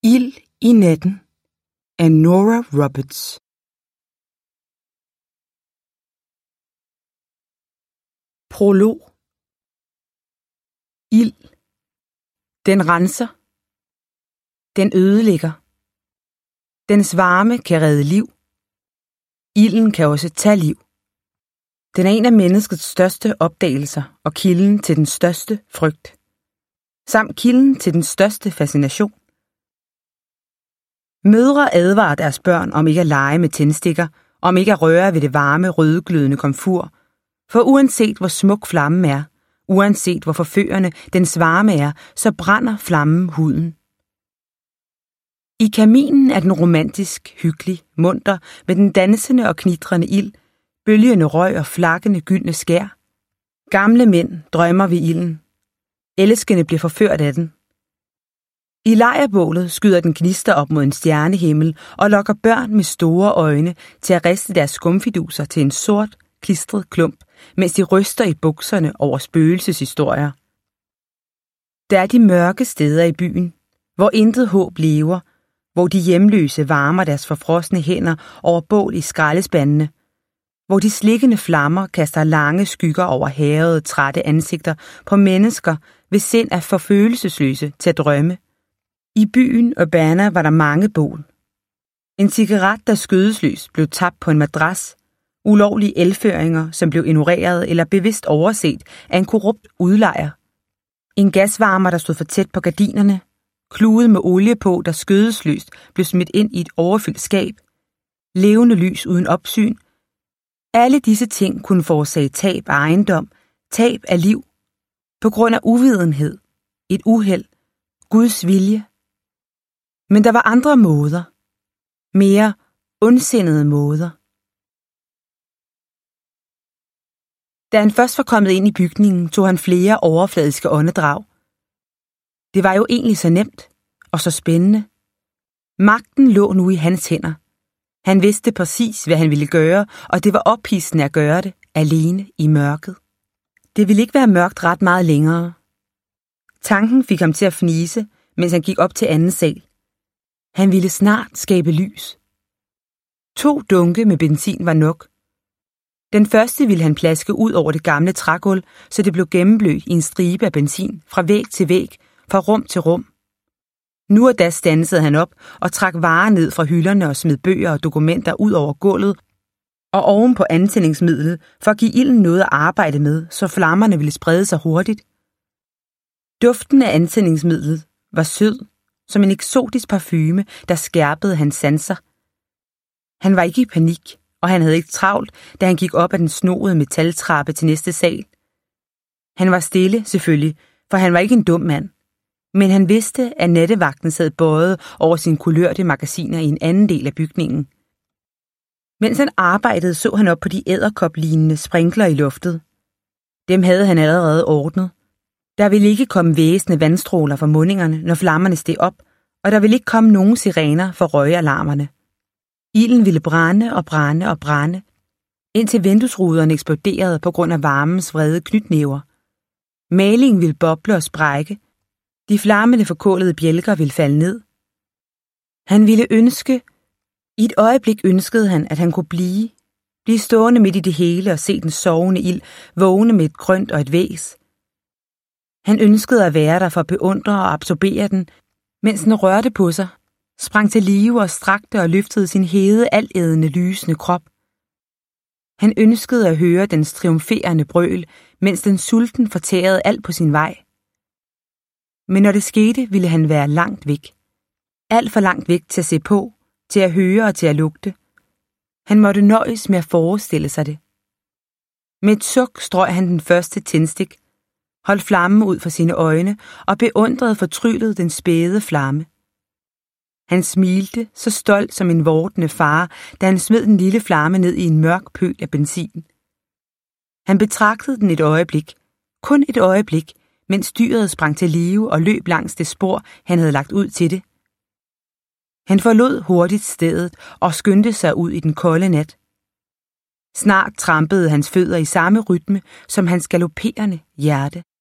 Ild i natten af Nora Roberts. Prolog. Ild. Den renser. Den ødelægger. Dens varme kan redde liv. Ilden kan også tage liv. Den er en af menneskets største opdagelser og kilden til den største frygt. Samt kilden til den største fascination. Mødre advarer deres børn om ikke at lege med tændstikker, om ikke at røre ved det varme, rødglødende komfur. For uanset hvor smuk flammen er, uanset hvor forførende dens varme er, så brænder flammen huden. I kaminen er den romantisk, hyggelig, munter med den dansende og knitrende ild, bølgende røg og flakkende gyldne skær. Gamle mænd drømmer ved ilden. Elskende bliver forført af den. I lejrbålet skyder den gnister op mod en stjernehimmel og lokker børn med store øjne til at riste deres skumfiduser til en sort, klistret klump, mens de ryster i bukserne over spøgelseshistorier. Der er de mørke steder i byen, hvor intet håb lever, hvor de hjemløse varmer deres forfrosne hænder over bål i skraldespandene, hvor de slikkende flammer kaster lange skygger over hærede, trætte ansigter på mennesker, hvis sind er for følelsesløse til at drømme. I byen Urbana var der mange bål. En cigaret, der skødesløs, blev tabt på en madras, ulovlige elføringer, som blev ignoreret eller bevidst overset af en korrupt udlejer. En gasvarmer, der stod for tæt på gardinerne, klude med olie på, der skødesløst blev smidt ind i et overfyldt skab, levende lys uden opsyn. Alle disse ting kunne forårsage tab af ejendom, tab af liv, på grund af uvidenhed, et uheld, Guds vilje. Men der var andre måder, mere ondsindede måder. Da han først var kommet ind i bygningen, tog han flere overfladiske åndedrag. Det var jo egentlig så nemt og så spændende. Magten lå nu i hans hænder. Han vidste præcis, hvad han ville gøre, og det var ophidsende at gøre det, alene i mørket. Det ville ikke være mørkt ret meget længere. Tanken fik ham til at fnise, mens han gik op til anden sal. Han ville snart skabe lys. 2 dunke med benzin var nok. Den første ville han plaske ud over det gamle trægulv, så det blev gennemblødt i en stribe af benzin fra væg til væg, fra rum til rum. Nu og da standsede han op og trak varer ned fra hylderne og smed bøger og dokumenter ud over gulvet og oven på antændingsmidlet for at give ilden noget at arbejde med, så flammerne ville sprede sig hurtigt. Duften af antændingsmidlet var sød, som en eksotisk parfume, der skærpede hans sanser. Han var ikke i panik, og han havde ikke travlt, da han gik op ad den snoede metaltrappe til næste sal. Han var stille, selvfølgelig, for han var ikke en dum mand. Men han vidste, at nattevagten sad bøjet over sine kulørte magasiner i en anden del af bygningen. Mens han arbejdede, så han op på de edderkoplignende sprinkler i luftet. Dem havde han allerede ordnet. Der ville ikke komme væsende vandstråler fra mundingerne, når flammerne steg op, og der ville ikke komme nogen sirener for røgalarmerne. Ilden ville brænde og brænde og brænde, indtil vinduesruderne eksploderede på grund af varmens vrede knytnæver. Malingen ville boble og sprække. De flammende forkålede bjælker ville falde ned. Han ville ønske. I et øjeblik ønskede han, at han kunne blive stående midt i det hele og se den sovende ild vågne med et grønt og et væs. Han ønskede at være der for at beundre og absorbere den, mens den rørte på sig, sprang til live og strakte og løftede sin hede, altædende, lysende krop. Han ønskede at høre dens triumferende brøl, mens den sulten fortærede alt på sin vej. Men når det skete, ville han være langt væk. Alt for langt væk til at se på, til at høre og til at lugte. Han måtte nøjes med at forestille sig det. Med et suk strøg han den første tændstik, holdt flammen ud for sine øjne og beundrede fortryllet den spæde flamme. Han smilte, så stolt som en vortende far, da han smed den lille flamme ned i en mørk pøl af benzin. Han betragtede den et øjeblik, kun et øjeblik, mens dyret sprang til live og løb langs det spor, han havde lagt ud til det. Han forlod hurtigt stedet og skyndte sig ud i den kolde nat. Snart trampede hans fødder i samme rytme som hans galopperende hjerte.